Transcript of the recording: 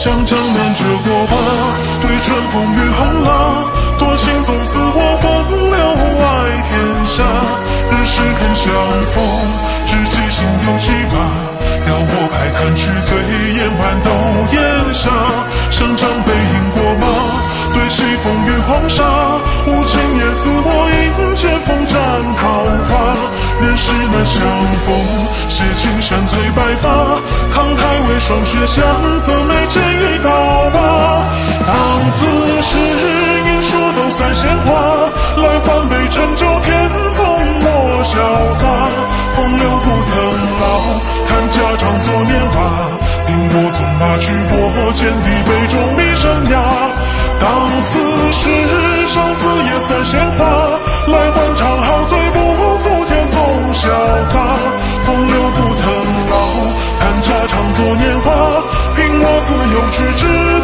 向江南折过吧，对春风与红浪，多情总似我风流外天下。人世肯相逢，知己心有几把，邀我拍看去，醉眼般都烟霞。生长背影过马，对西风与黄沙，无情也似我迎剑锋斩桃花。人世难相逢，写青山翠白发，慷慨为霜雪香，则美见一刀疤。当此时应说斗三鲜花，来换杯陈酒，天纵我潇洒。风流不曾老，看家常作年华，凭我纵马去过千里，杯中觅生涯。当此时生死也算鲜花，来换场好醉，不负天纵潇洒。风流不曾老，看家常作年华，凭我自由去之